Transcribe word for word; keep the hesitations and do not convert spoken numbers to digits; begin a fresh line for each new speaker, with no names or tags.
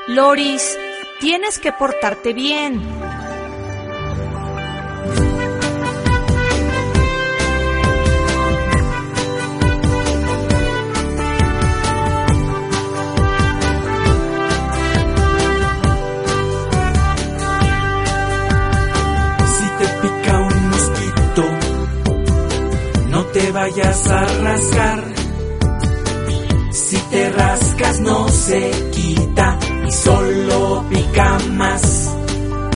Loris, tienes que portarte bien.
Si te pica un mosquito, no te vayas a rascar. Si te rascas no se quita y solo pica más.